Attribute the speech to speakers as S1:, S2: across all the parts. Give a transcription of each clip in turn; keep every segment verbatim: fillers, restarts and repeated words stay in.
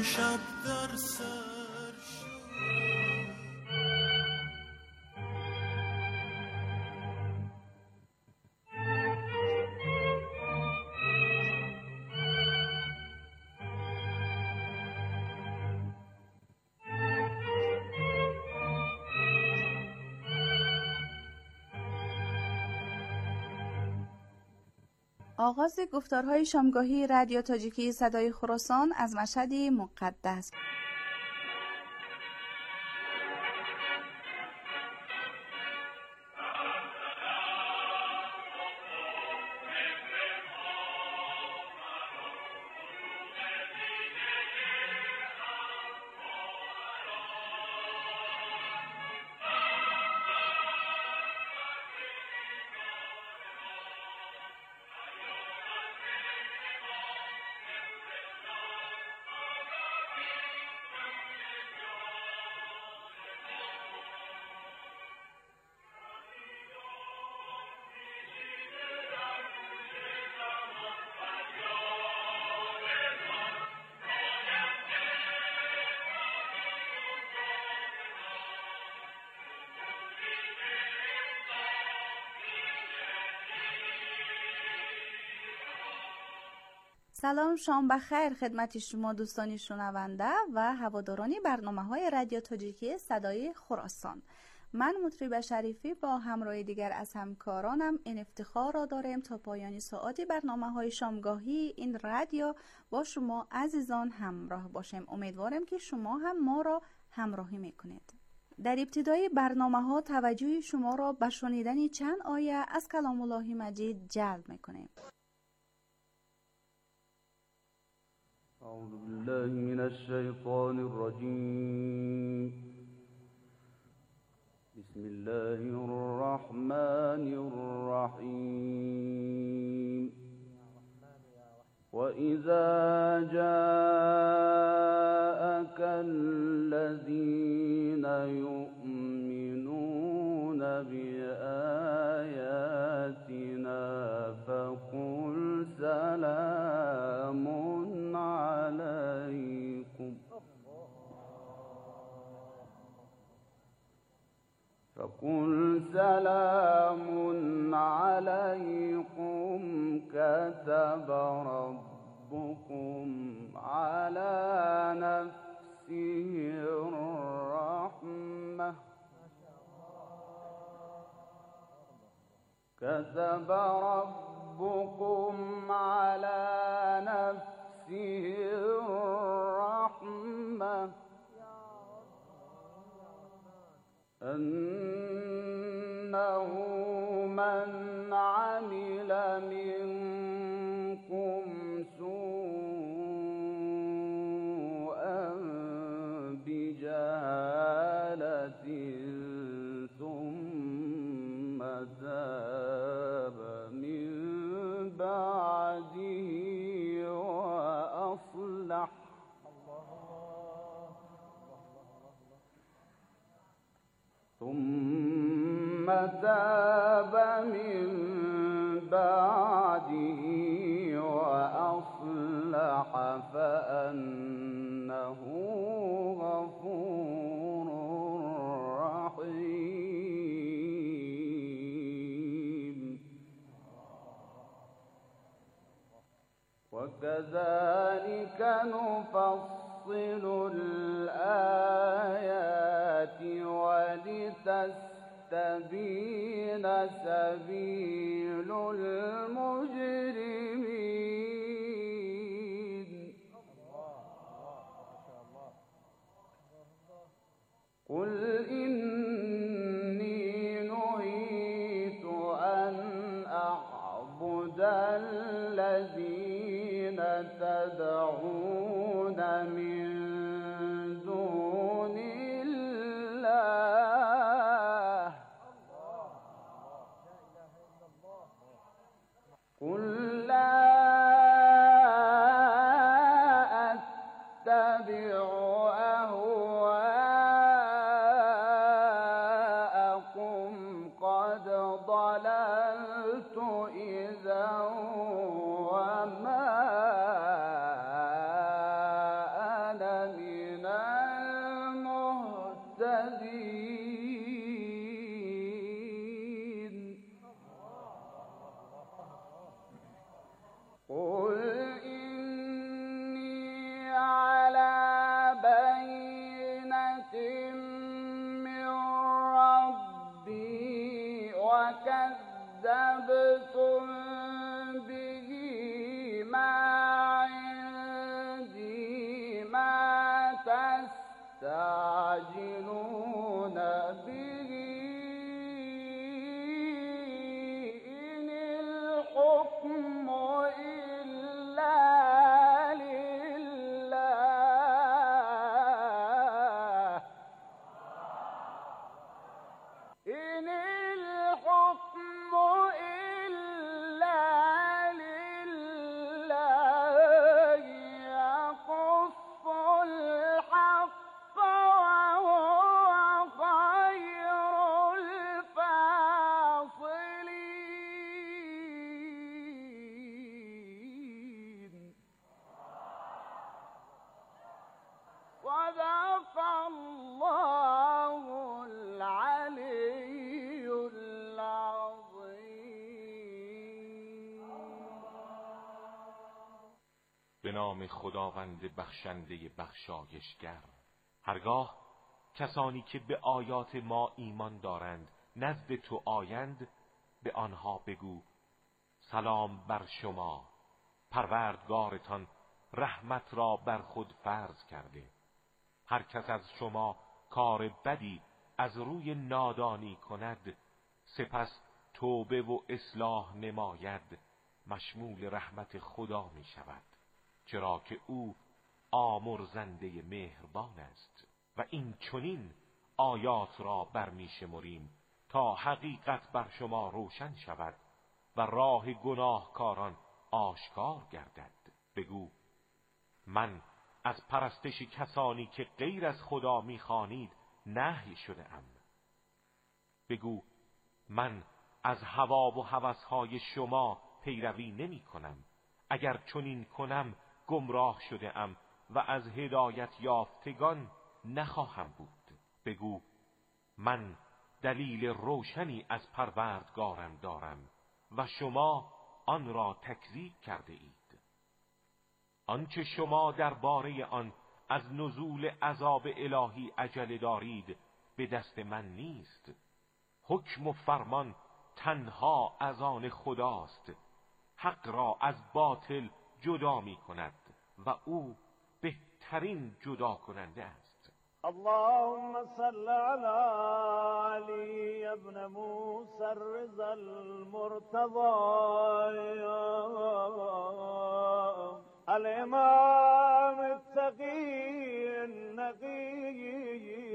S1: شب در سر شد.
S2: آغاز گفتارهای شامگاهی رادیو تاجیکی صدای خراسان از مشهدی مقدس. سلام، شام بخیر خدمت شما دوستان شنونده و هواداران برنامه‌های رادیو تاجیکی صدای خراسان. من مطرب شریفی با همراه دیگر از همکارانم این افتخار را داریم تا پایان ساعتی برنامه‌های شامگاهی این رادیو با شما عزیزان همراه باشیم. امیدوارم که شما هم ما را همراهی میکنید. در ابتدای برنامه‌ها توجه شما را به شنیدن چند آیه از کلام الله مجید جلب میکنیم.
S3: أعوذ بالله من الشيطان الرجيم. بسم الله الرحمن الرحيم. وإذا جاءك الذين يؤمنون بآياتنا فقل سلام عليكم فقل سلام عليكم كتب ربكم على نفسه الرحمة كتب ربكم على نفسه الرحمة أنه من عمل منكم سوءا بجهالة ثم تاب من بعده وأصلح ثم تاب من بعده وأصلح فأنه غفور رحيم. وكذلك نفصل الآيات ولتستبين سبيل المجرمين. قل إني نهيت أن أعبد الذين تدعون من دون الله قل لا أتبع أهواءكم قد ضللت إذا وما أنا كذبتم به ما عندي ما تستعجلون به إن الحكم إلا لله إن الحكم إلا لله يقص الحق وهو خير الفاصلين صدق الله العلي العظیم.
S4: به نام خداوند بخشنده بخشایشگر. هرگاه کسانی که به آیات ما ایمان دارند نزد تو آیند، به آنها بگو سلام بر شما، پروردگارتان رحمت را بر خود فرض کرده. هر کس از شما کار بدی از روی نادانی کند، سپس توبه و اصلاح نماید، مشمول رحمت خدا می شود، چرا که او آمرزنده مهربان است. و این چنین آیات را برمی شمریم تا حقیقت بر شما روشن شود و راه گناهکاران آشکار گردد. بگو من از پرستش کسانی که غیر از خدا می‌خوانید نهی شده ام. بگو من از هوا و هوس‌های شما پیروی نمی کنم. اگر چنین کنم گمراه شده ام و از هدایت یافتگان نخواهم بود. بگو من دلیل روشنی از پروردگارم دارم و شما آن را تکذیب کرده اید. آنچه شما درباره آن از نزول عذاب الهی عجله دارید به دست من نیست. حکم و فرمان تنها از آن خداست. حق را از باطل جدا می کند و او بهترین جدا کننده است.
S1: اللهم صل على علي ابن موسى الرضا المرتضى الامام التقي النقي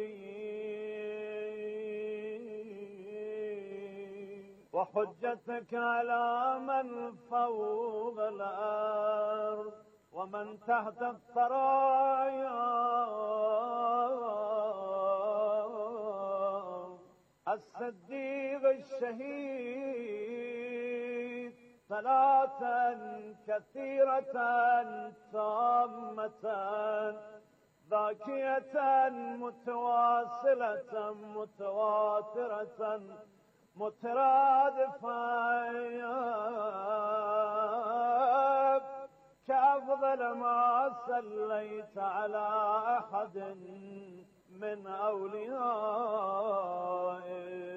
S1: وحجتك على من فوق الارض ومن تحت الثرايا الصديق الشهيد صلاة كثيرة تامة ذاكية متواصلة متواترة مترادفة كأفضل ما صليت على أحد من أوليائك.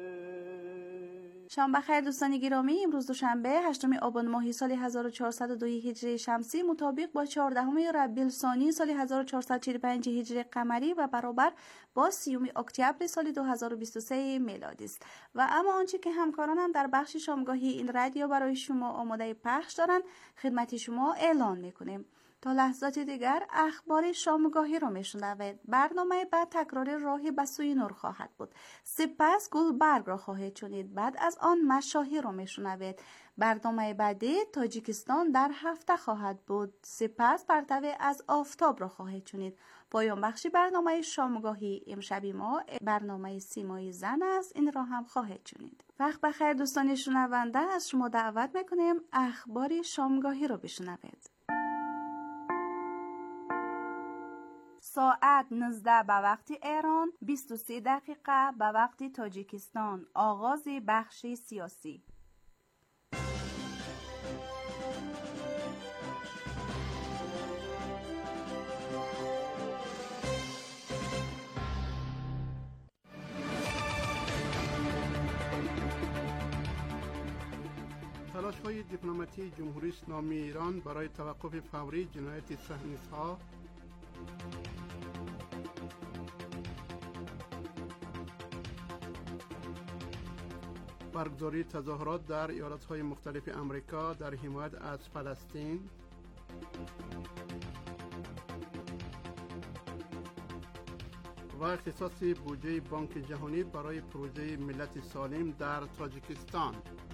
S2: شام بخیر دوستان گرامی. امروز دوشنبه هشتم آبان ماه سال هزار و چهارصد و دو هجری شمسی مطابق با چهاردهم ربیع الثانی سال هزار و چهارصد و چهل و پنج هجری قمری و برابر با سیوم اکتبر سال دو هزار و بیست و سه میلادی است. و اما آنچه که همکارانم در بخش شامگاهی این رادیو برای شما آماده پخش دارند خدمت شما اعلان میکنیم. تا لحظات دیگر اخبار شامگاهی را میشنوید. برنامه بعد تکرار راه به سوی نور خواهد بود. سپس گلبرگ را خواهید شنید. بعد از آن مشاهیر را میشنوید. برنامه بعدی تاجیکستان در هفته خواهد بود. سپس پرتو از آفتاب را خواهید شنید. پایان بخشی برنامه شامگاهی امشب ما برنامه سیمای زن است. این را هم خواهید شنید. وقت بخیر دوستان شنونده، از شما دعوت میکنیم اخبار شامگاهی را بشنوید. ساعت نوزده به وقت ایران، بیست و سه دقیقه به وقت تاجیکستان. آغاز بخش سیاسی.
S5: تلاش‌های دیپلماتی جمهوری اسلامی ایران برای توقف فوری جنایت صهیونیست‌ها، برگزاری تظاهرات در ایالت‌های مختلف امریکا در حمایت از فلسطین، و اختصاص بودجه بانک جهانی برای پروژه ملت سالم در تاجیکستان.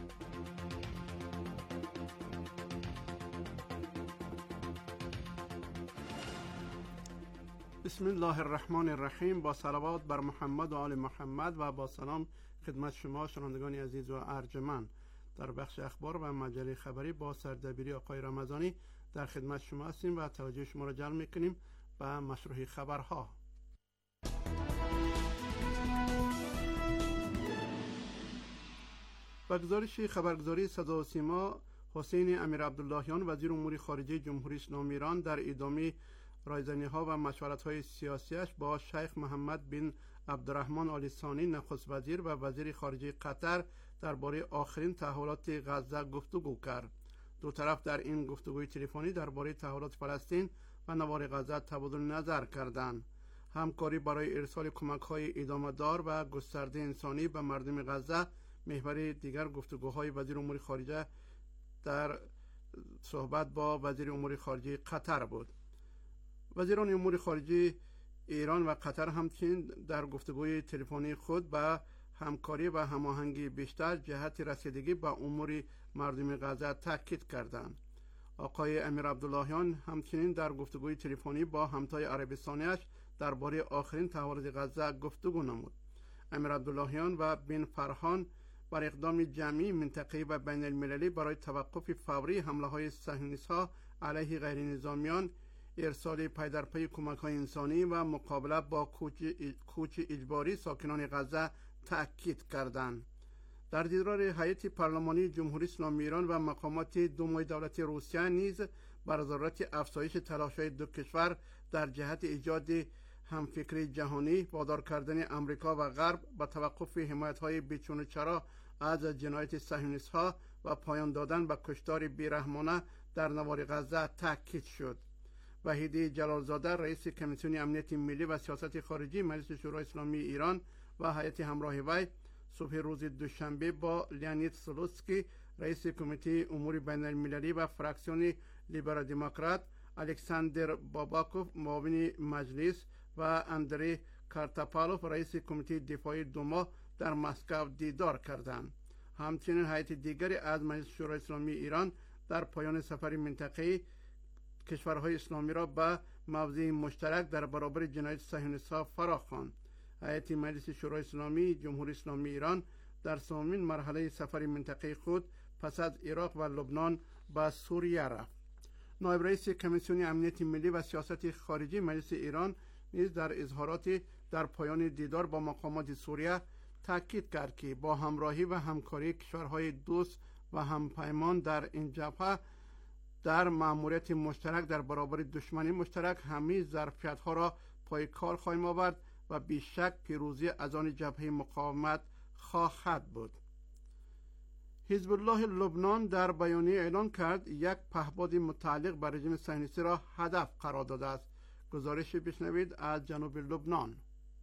S5: بسم الله الرحمن الرحیم. با صلوات بر محمد و آل محمد و با سلام خدمت شما شنوندگان عزیز و ارجمند. در بخش اخبار و مجله خبری با سردبیری آقای رمضانی در خدمت شما هستیم و توجه شما را جلب می‌کنیم به مشروع خبرها. با گزارش خبرگزاری صدا و سیما، حسین امیر عبداللهیان وزیر امور خارجه جمهوری اسلامی ایران در ادامه رایزنی‌ها و مشورت‌های سیاسیش با شیخ محمد بن عبدالرحمن آل ثانی نخست وزیر و وزیر خارجه قطر درباره آخرین تحولات غزه گفتگو کرد. دو طرف در این گفتگوی تلفنی درباره تحولات فلسطین و نوار غزه تبادل نظر کردند. همکاری برای ارسال کمک‌های ادامه‌دار و گسترده انسانی به مردم غزه محور دیگر گفتگوهای وزیر امور خارجه در صحبت با وزیر امور خارجه قطر بود. وزیران امور خارجه ایران و قطر همچنین در گفتگوی تلفنی خود به همکاری و هماهنگی بیشتر جهت رسیدگی به امور مردم غزه تاکید کردند. آقای امیر عبداللهیان همچنین در گفتگوی تلفنی با همتای عربستانیش درباره آخرین تحولات غزه گفتگو نمود. امیر عبداللهیان و بن فرحان بر اقدام جمعی منطقه‌ای و بین المللی برای توقف فوری حمله‌های صهیونیست‌ها علیه غیر نظامیان، ارسال پی در پی کمک‌های انسانی و مقابله با کوچ, کوچ اجباری ساکنان غزه تأکید کردند. در دیدار هیئت پارلمانی جمهوری اسلامی ایران و مقامات دومای دولتی روسیه نیز بر ضرورت افزایش تلاش‌های دو کشور در جهت ایجاد همفکری جهانی، وادار کردن امریکا و غرب به توقف حمایت‌های بیچون و چرا از جنایت صهیونیست‌ها و پایان دادن به کشتار بیرحمانه در نوار غزه تاکید شد. وحید جلالزاده رئیس کمیسیون امنیت ملی و سیاست خارجی مجلس شورای اسلامی ایران و هیئت همراه وی صبح روز دوشنبه با لیانید سلوسکی رئیس کمیته امور بین المللی و فراکسیون لیبرال دموکرات، الکساندر باباکوف معاون مجلس و اندری کارتاپالوف رئیس کمیته دفاعی دوما در مسکو دیدار کردند. همچنین هیئت دیگری از مجلس شورای اسلامی ایران در پایان سفر منطقه‌ای کشورهای اسلامی را به موضع مشترک در برابر جنایت صهیونیست‌ها فراخواند. هیئت مجلس شورای اسلامی جمهوری اسلامی ایران در سومین مرحله سفر منطقه‌ای خود پس از عراق و لبنان به سوریه رفت. نایب رئیس کمیسیون امنیت ملی و سیاست خارجی مجلس ایران نیز در اظهارات در پایان دیدار با مقامات سوریه تاکید کرد که با همراهی و همکاری کشورهای دوست و همپیمان در این جبهه در مأموریت مشترک در برابر دشمنی مشترک همه ظرفیت‌ها را پای کار خواهیم آورد و بیشک پیروزی از آن جبهه مقاومت خواهد بود. حزب الله لبنان در بیانیه اعلام کرد یک پهپاد متعلق به رژیم صهیونیستی را هدف قرار داده است. گزارش بشنوید از جنوب لبنان.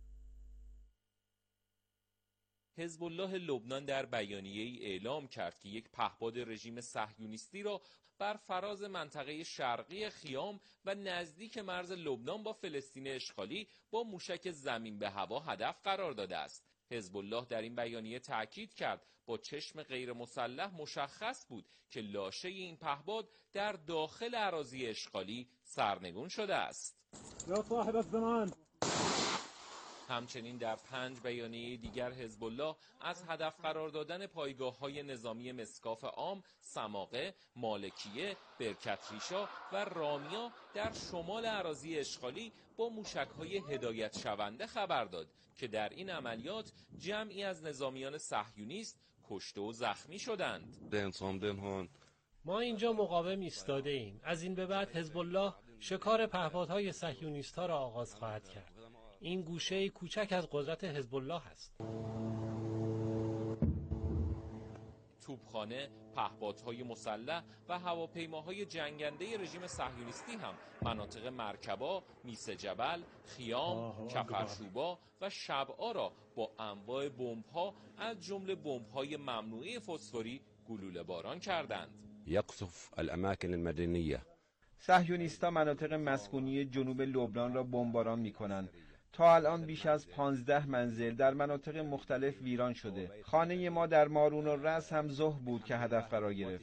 S6: حزب الله لبنان در بیانیه‌ای اعلام کرد که یک پهپاد رژیم صهیونیستی را بر فراز منطقه شرقی خیام و نزدیک مرز لبنان با فلسطین اشغالی با موشک زمین به هوا هدف قرار داده است. حزب الله در این بیانیه تاکید کرد با چشم غیر مسلح مشخص بود که لاشه این پهپاد در داخل اراضی اشغالی سرنگون شده است.
S1: یا صاحب الزمان.
S6: همچنین در پنج بیانیه دیگر حزب الله از هدف قرار دادن پایگاه‌های نظامی مسکاف عام، سماقه، مالکیه، برکت ریشا و رامیا در شمال اراضی اشغالی با موشک‌های هدایت شونده خبر داد که در این عملیات جمعی از نظامیان صهیونیست کشته و زخمی شدند.
S7: ما اینجا مقاوم ایستاده ایم. از این به بعد حزب الله شکار پهپادهای صهیونیست‌ها را آغاز خواهد کرد. این گوشه کوچک از قدرت حزب الله است.
S6: توپخانه، پهپادهای مسلح و هواپیماهای جنگنده رژیم صهیونیستی هم مناطق مرکبا، میس جبل، خیام، کفرشوبا و شبعا را با انواع بمب‌ها از جمله بمب‌های ممنوعه فسفوری گلوله باران کردند.
S8: یقصف الاماکن المدنیه.
S9: صهیونیست‌ها مناطق مسکونی جنوب لبنان را بمباران می‌کنند. تا الان بیش از پانزده منزل در مناطق مختلف ویران شده. خانه ما در مارون و رس هم ظهر بود که هدف قرار گرفت.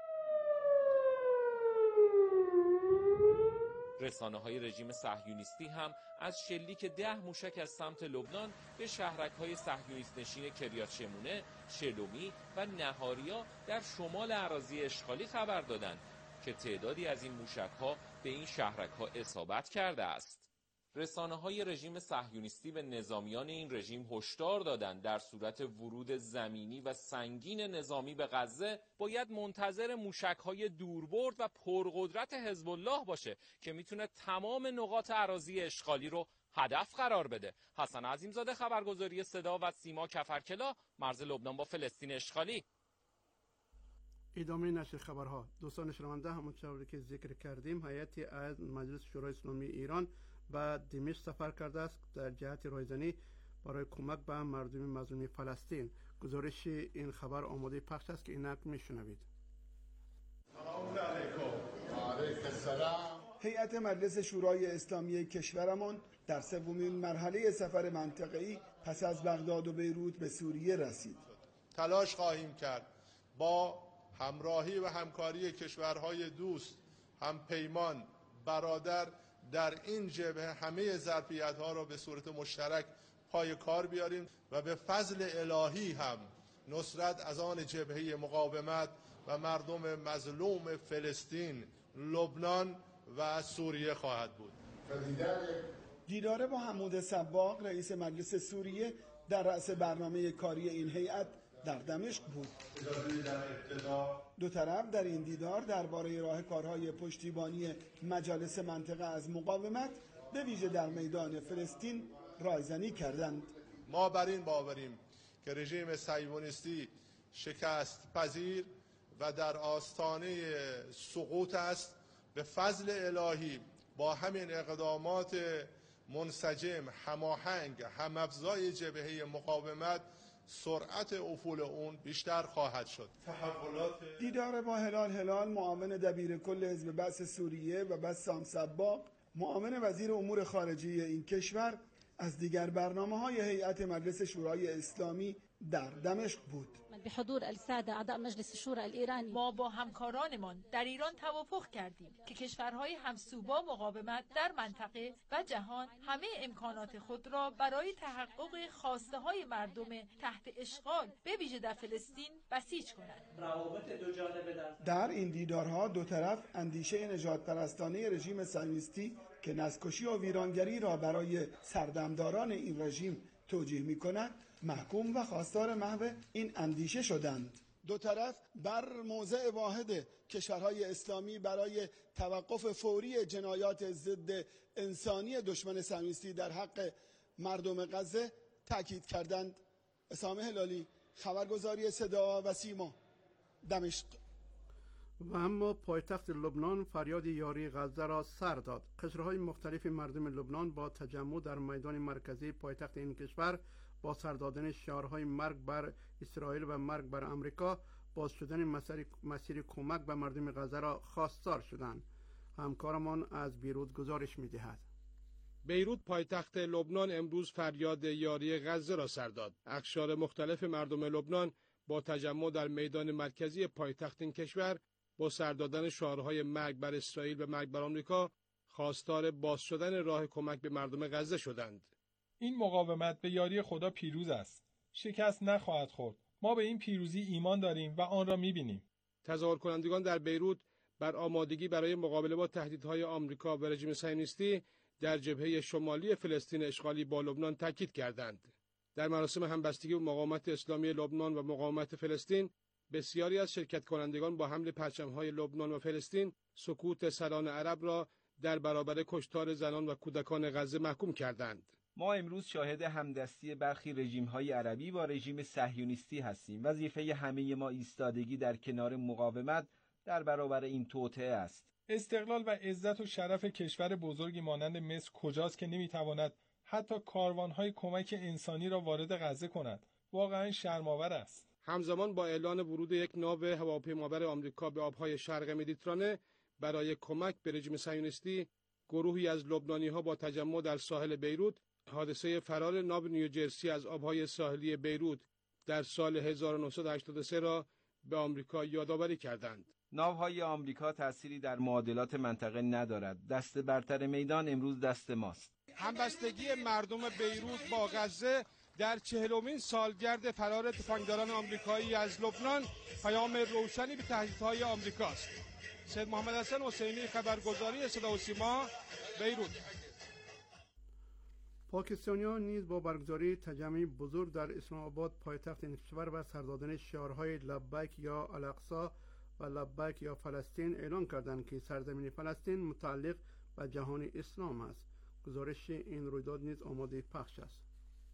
S6: رسانه‌های رژیم صهیونیستی هم از شلیک ده موشک از سمت لبنان به شهرک‌های صهیونیست نشین کریات شمونه، شلومی و نهاریا در شمال اراضی اشغالی خبر دادند که تعدادی از این موشک‌ها به این شهرک‌ها اصابت کرده است. رسانه‌های رژیم صهیونیستی به نظامیان این رژیم هشدار دادند در صورت ورود زمینی و سنگین نظامی به غزه باید منتظر موشک‌های دوربرد و پرقدرت حزب الله باشه که میتونه تمام نقاط اراضی اشغالی رو هدف قرار بده. حسن عظیمزاده، خبرگزاری صدا و سیما، کفرکلا، مرز لبنان با فلسطین اشغالی.
S5: ادامه نشر خبرها. دوستان شنونده، همونطور که ذکر کردیم، هیئتی از مجلس شورای اسلامی ایران به دمشق سفر کرده است در جهت رایزنی برای کمک به مردم مظلوم فلسطین. گزارش این خبر آماده پخش است که اینک میشنوید.
S10: سلام علیکم. و علیکم السلام.
S11: هیئت مجلس شورای اسلامی کشورمان در سومین مرحله سفر منطقه‌ای پس از بغداد و بیروت به سوریه رسید.
S10: تلاش خواهیم کرد با همراهی و همکاری کشورهای دوست، هم پیمان، برادر در این جبهه همه ظرفیت‌ها را به صورت مشترک پای کار بیاریم و به فضل الهی هم نصرت از آن جبهه مقاومت و مردم مظلوم فلسطین، لبنان و سوریه خواهد بود.
S11: دیدار با حمود سباق رئیس مجلس سوریه در رأس برنامه کاری این هیئت در دمشق بود. دو طرف در این دیدار درباره راه کارهای پشتیبانی مجالس منطقه از مقاومت به ویژه در میدان فلسطین رایزنی کردند.
S10: ما بر این باوریم که رژیم صهیونیستی شکست پذیر و در آستانه سقوط است. به فضل الهی با همین اقدامات منسجم، هماهنگ، هم‌افزای جبهه مقاومت سرعت افول اون بیشتر خواهد شد.
S11: تحولات دیدار با هلال هلال، معاون دبیر کل حزب بعث سوریه، و بسام سباق، معاون وزیر امور خارجه این کشور، از دیگر برنامه‌های هیئت مجلس شورای اسلامی در دمشق بود.
S12: به حضور الساده اعضاء مجلس شورای ایرانی، ما با همکارانمان در ایران توافق کردیم که کشورهای همسو با مقاومت در منطقه و جهان همه امکانات خود را برای تحقق خواسته های مردم تحت اشغال به ویژه در فلسطین بسیج کنند. روابط دو جانبه در
S11: در این دیدارها دو طرف اندیشه نجات پرستانه رژیم صهیونیستی که نسل‌کشی و ویرانگری را برای سردمداران این رژیم توجیه می‌کند محکوم و خواستار محو این اندیشه شدند. دو طرف بر موضع واحد کشورهای اسلامی برای توقف فوری جنایات ضد انسانی دشمن صهیونیستی در حق مردم غزه تاکید کردند. اسام هلالی، خبرگزاری صدا و سیما، دمشق.
S5: و اما پایتخت لبنان فریاد یاری غزه را سر داد. قشرهای مختلف مردم لبنان با تجمع در میدان مرکزی پایتخت این کشور با سر دادن شعارهای مرگ بر اسرائیل و مرگ بر امریکا باز شدن مسیر, مسیر کمک به مردم غزه را خواستار شدند. همکارمان از بیروت گزارش می‌دهد.
S13: بیروت پایتخت لبنان امروز فریاد یاری غزه را سر داد. اقشار مختلف مردم لبنان با تجمع در میدان مرکزی پایتخت این کشور با سر دادن شعارهای مرگ بر اسرائیل و مرگ بر آمریکا خواستار باز شدن راه کمک به مردم غزه شدند.
S14: این مقاومت به یاری خدا پیروز است. شکست نخواهد خورد. ما به این پیروزی ایمان داریم و آن را می‌بینیم.
S13: تظاهر کنندگان در بیروت بر آمادگی برای مقابله با تهدیدهای آمریکا و رژیم صهیونیستی در جبهه شمالی فلسطین اشغالی با لبنان تاکید کردند. در مراسم همبستگی مقاومت اسلامی لبنان و مقاومت فلسطین، بسیاری از شرکت کنندگان با حمل پرچم‌های لبنان و فلسطین سکوت سران عرب را در برابر کشتار زنان و کودکان غزه محکوم کردند.
S9: ما امروز شاهد همدستی برخی رژیم‌های عربی با رژیم صهیونیستی هستیم. وظیفه همه ما ایستادگی در کنار مقاومت در برابر این توطئه است.
S14: استقلال و عزت و شرف کشور بزرگی مانند مصر کجاست که نمیتواند حتی کاروان‌های کمک انسانی را وارد غزه کند؟ واقعا شرم‌آور است.
S13: همزمان با اعلان ورود یک ناو هواپیمابر آمریکا به آبهای شرق مدیترانه برای کمک به رژیم صهیونیستی، گروهی از لبنانی‌ها با تجمع در ساحل بیروت حادثه فرار ناو نیوجرسی از آبهای ساحلی بیروت در سال هزار و نهصد و هشتاد و سه را به آمریکا یادآوری کردند.
S9: ناوهای آمریکا تأثیری در معادلات منطقه ندارد. دست برتر میدان امروز دست ماست.
S13: همبستگی مردم بیروت با غزه در چهلمین سالگرد فرار تفنگداران آمریکایی از لبنان پیام روشنی به تهدیدهای آمریکاست. سید محمد حسن حسینی، خبرگزاری صدا و سیما، بیروت.
S5: پاکستانیان نیز با برگزاری تجمعی بزرگ در اسلام آباد پایتخت این کشور و سر دادن شعارهای لبیک یا الاقصی و لبیک یا فلسطین اعلان کردند که سرزمین فلسطین متعلق به جهان اسلام است. گزارش این رویداد نیز آماده پخش است.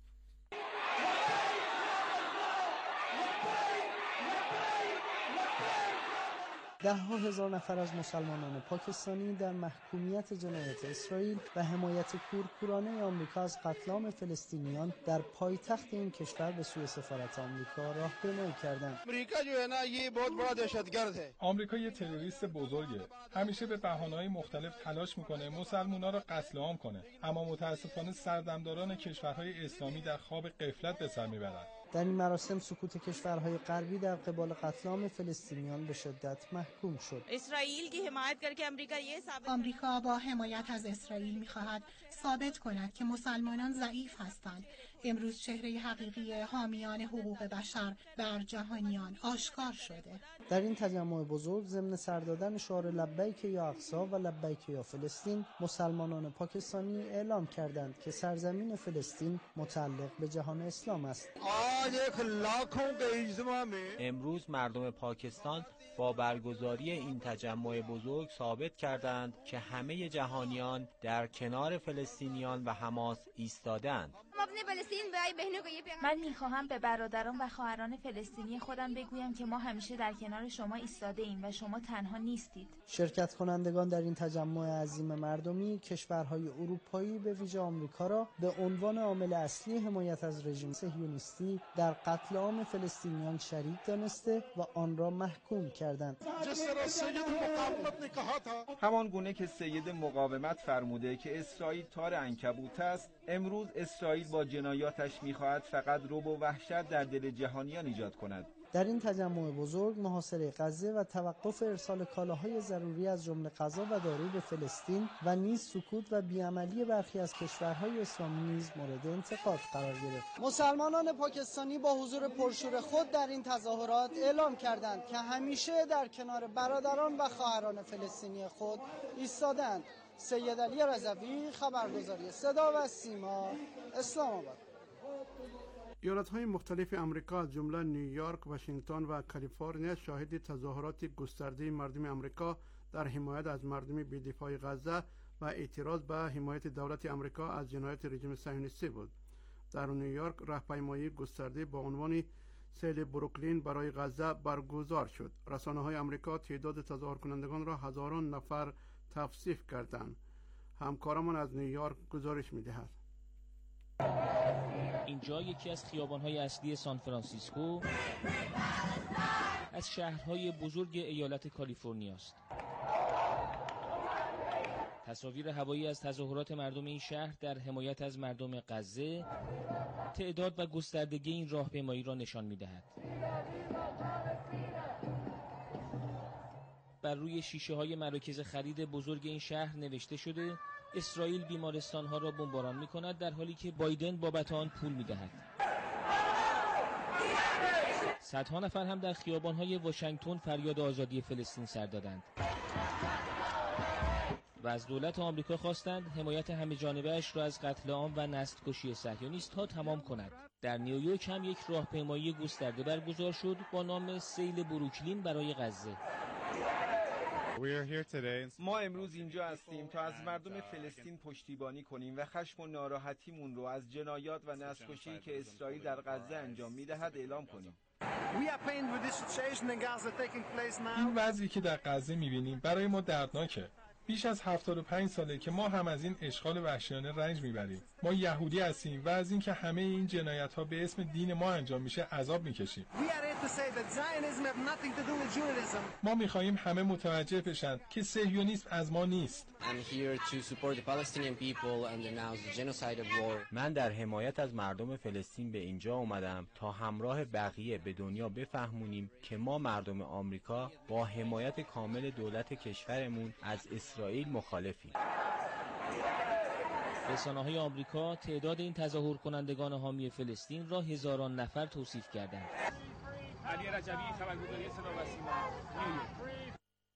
S15: ده ها هزار نفر از مسلمانان پاکستانی در محکومیت جنایت اسرائیل و حمایت کورکورانه آمریکا از قتل عام فلسطینیان در پایتخت این کشور به سوی سفارت آمریکا راهپیمایی کردند.
S14: امریکا جو ہے نا یہ بہت بڑا دہشتگرد ہے. آمریکا یه تروریست بزرگه. همیشه به بهانه‌های مختلف تلاش میکنه مسلمان‌ها را قتل عام کنه. اما متاسفانه سردمداران کشورهای اسلامی در خواب غفلت به سر میبرند.
S15: در این مراسم سکوت کشورهای غربی در قبال قتل عام فلسطینیان به شدت محکوم شد.
S16: اسرائیل کی حمایت کرکه امریکا یه ثابت
S17: آمریکا با حمایت از اسرائیل می‌خواهد ثابت کند که مسلمانان ضعیف هستند. امروز چهره حقیقی حامیان حقوق بشر بر جهانیان آشکار شده.
S15: در این تجمع بزرگ ضمن سر دادن شعار لبیک یا اقصی و لبیک یا فلسطین، مسلمانان پاکستانی اعلام کردند که سرزمین فلسطین متعلق به جهان اسلام است.
S18: امروز مردم پاکستان با برگزاری این تجمع بزرگ ثابت کردند که همه جهانیان در کنار فلسطینیان و حماس ایستادند.
S19: من میخواهم به برادران و خواهران فلسطینی خودم بگویم که ما همیشه در کنار شما ایستاده ایم و شما تنها نیستید.
S15: شرکت کنندگان در این تجمع عظیم مردمی کشورهای اروپایی به ویژه آمریکا را به عنوان عامل اصلی حمایت از رژیم صهیونیستی در قتل عام فلسطینیان شریک دانسته و آن را محکوم کردند.
S9: همان گونه که سید مقاومت فرموده که اسرائیل تار عنکبوت است، امروز اسرائیل با جنایاتش می‌خواهد فقط رعب و وحشت در دل جهانیان ایجاد کند.
S15: در این تجمع بزرگ محاصره غزه و توقف ارسال کالاهای ضروری از جمله غذا و دارو به فلسطین و نیز سکوت و بیعملی برخی از کشورهای اسلامی نیز مورد انتقاد قرار گرفت. مسلمانان پاکستانی با حضور پرشور خود در این تظاهرات اعلام کردند که همیشه در کنار برادران و خواهران فلسطینی خود ایستادند. سید علی رضوی، خبرگزاری صدا و سیما، اسلام آباد.
S5: ایالت‌های مختلف آمریکا از جمله نیویورک، واشنگتن و کالیفرنیا شاهد تظاهرات گسترده مردم آمریکا در حمایت از مردم بی‌دفاع غزه و اعتراض به حمایت دولت آمریکا از جنایات رژیم صهیونیستی بود. در نیویورک راهپیمایی گسترده با عنوان سیل بروکلین برای غزه برگزار شد. رسانه‌های آمریکا تعداد تظاهر کنندگان را هزاران نفر توصیف کردند. همکارمان از نیویورک گزارش می‌دهند.
S20: اینجا یکی از خیابان‌های اصلی سان فرانسیسکو از شهرهای بزرگ ایالت کالیفرنیا است. تصاویر هوایی از تظاهرات مردم این شهر در حمایت از مردم غزه تعداد و گستردگی این راهپیمایی را نشان می‌دهد. بر روی شیشه‌های مراکز خرید بزرگ این شهر نوشته شده اسرائیل بیمارستان‌ها را بمباران می‌کند، در حالی که بایدن بابت آن پول می‌دهد. صدها نفر هم در خیابان‌های واشنگتن فریاد آزادی فلسطین سر دادند و از دولت آمریکا خواستند حمایت همه‌جانبه‌اش را از قتل عام و نسل‌کشی صهیونیست‌ها تمام کند. در نیویورک هم یک راهپیمایی گسترده برگزار شد با نام سیل بروکلین برای غزه.
S9: ما امروز اینجا هستیم تا از مردم فلسطین پشتیبانی کنیم و خشم و ناراحتیمون رو از جنایات و نسل‌کشی که اسرائیل در غزه انجام می‌دهد اعلام کنیم.
S14: این وضعی که در غزه می‌بینیم برای ما دردناکه. بیش از هفتاد و پنج ساله که ما هم از این اشغال وحشیانه رنج میبریم. ما یهودی هستیم و از اینکه همه این جنایت‌ها به اسم دین ما انجام میشه عذاب میکشیم. ما میخواهیم همه متوجه بشن که صهیونیسم از ما نیست.
S18: من در حمایت از مردم فلسطین به اینجا اومدم تا همراه بقیه به دنیا بفهمونیم که ما مردم آمریکا با حمایت کامل دولت کشورمون از اسرائیل مخالفیم.
S20: رسانه‌های آمریکا تعداد این تظاهر کنندگان حامی فلسطین را هزاران نفر توصیف کردند.
S1: علی رجبی، خبرگزاری صدا و سیما، نیویورک.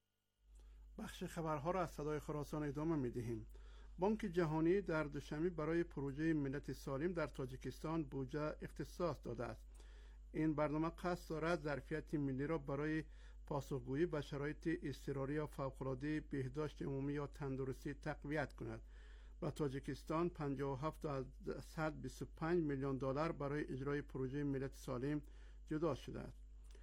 S5: بخش خبرها را از صدای خراسان ادامه می‌دهیم. بانک جهانی در دوشنبه برای پروژه ملت سالم در تاجیکستان بودجه اختصاص داده است. این برنامه قصد دارد ظرفیت ملی را برای پاسخگویی به شرایط اضطراری یا فوق‌العاده بهداشت عمومی یا تندرستی تقویت کند. و تاجیکستان پنجاه و هفت هزار و صد و بیست و پنج میلیون دلار برای اجرای پروژه ملت سالم جدا شده است.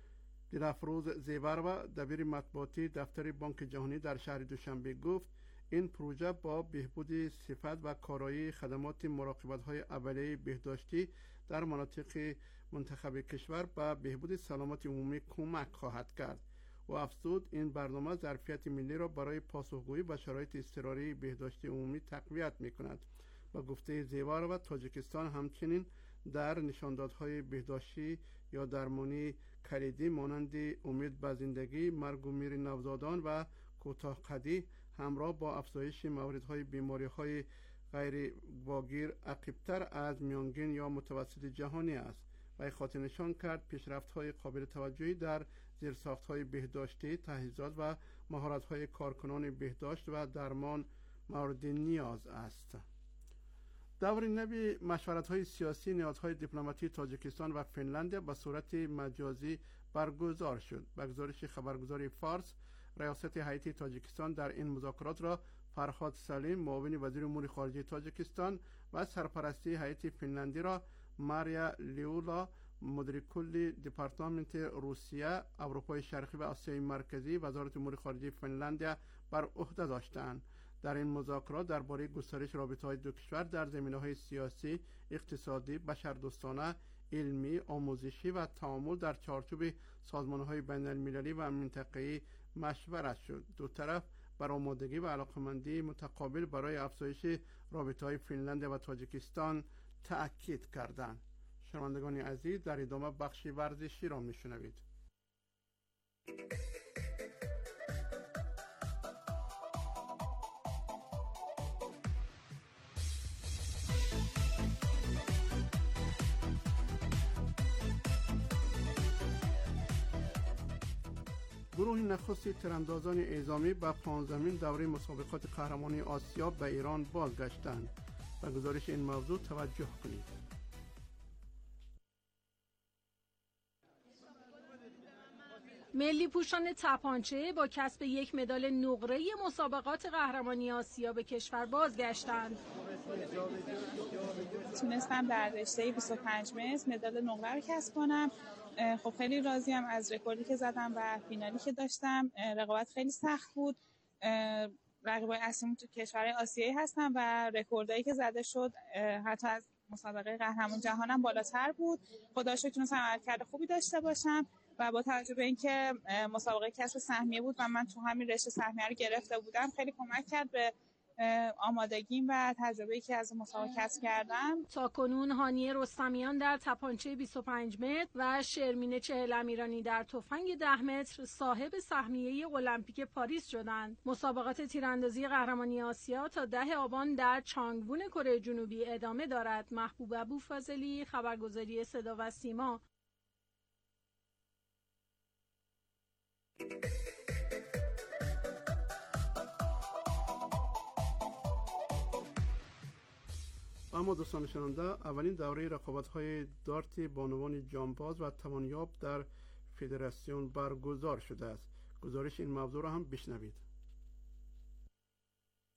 S5: دلفروز زیوروا دبیر مطبوعاتی دفتر بانک جهانی در شهر دوشنبه گفت این پروژه با بهبود صفت و کارایی خدمات مراقبت‌های اولیه بهداشتی در مناطق منتخب کشور به بهبود سلامت عمومی کمک خواهد کرد و افزود این برنامه ظرفیت ملی را برای پاسخگویی به شرایط اضطراری بهداشتی عمومی تقویت می‌کند. و گفته زیوروا تاجیکستان همچنین در نشاندادهای بهداشتی یا درمانی کلیدی مانند امید به زندگی، مرگ و میر نوزادان و کوتاه‌قدی همراه با افزایش موردهای بیماری‌های غیر واگیر عقیب‌تر از میانگین یا متوسط جهانی است. و اخاطه نشان کرد پیشرفت‌های قابل توجهی در زیرساخت‌های بهداشتی، تجهیزات و مهارت‌های کارکنان بهداشت و درمان مورد نیاز است. دور نوی مشورت‌های سیاسی نیازهای دیپلماتی تاجیکستان و فنلاند به صورت مجازی برگزار شد. به گزارش خبرگزاری فارس، ریاست هیئت تاجیکستان در این مذاکرات را فرهاد سلیم معاون وزیر امور خارجه تاجیکستان و سرپرستی هیئت فنلندی را ماریا لیولا مدیر کل دپارتمنت روسیه، اروپای شرقی و آسیای مرکزی وزارت امور خارجه فنلاندیا بر عهده داشتند. در این مذاکرات درباره گسترش رابطه‌های دو کشور در زمینه‌های سیاسی، اقتصادی، بشردوستانه، علمی، آموزشی و تعامل در چارچوب سازمان‌های بین‌المللی و منطقه‌ای مشورت شد. دو طرف بر آمادگی و علاقمندی متقابل برای افزایش رابطه‌های فنلاند و تاجیکستان تأکید کردند. شنوندگان عزیز، در ادامه بخش ورزشی را میشنوید. گروه نخست تیراندازان اعزامی به پانزدهمین دوره مسابقات قهرمانی آسیا به ایران بازگشتند. به گزارش این موضوع توجه کنید.
S21: ملی پوشان تپانچه با کسب یک مدال نقره مسابقات قهرمانی آسیا به کشور بازگشتند.
S22: تونستم در رشته بیست و پنج متر مدال نقره رو کسب کنم. خب خیلی راضیم از رکوردی که زدم و فینالی که داشتم. رقابت خیلی سخت بود. رقیبای اصلیمون تو کشورهای آسیایی هستن و رکوردایی که زده شد حتی از مسابقه قهرمان جهانم بالاتر بود. خدا شکر تونستم عملکرد خوبی داشته باشم و با توجه به اینکه مسابقه کسب سهمیه بود و من تو همین رشته سهمیه رو گرفته بودم، خیلی کمک کرد به آمادگیم و تجربه‌ای که از مسابقه کسب کردم.
S21: تاکنون هانیه رستمیان در تپانچه بیست و پنج متر و شرمین چهل امیرانی در تفنگ ده متر صاحب سهمیه المپیک پاریس شدند. مسابقات تیراندازی قهرمانی آسیا تا ده آبان در چانگوون کره جنوبی ادامه دارد. محبوب ابوفاضلی، خبرگزاری صدا و سیما.
S5: اما دوستان شنونده، اولین دوره رقابت‌های دارت بانوان جانباز و توانیاب در فدراسیون برگزار شده است. گزارش این موضوع را هم بشنوید.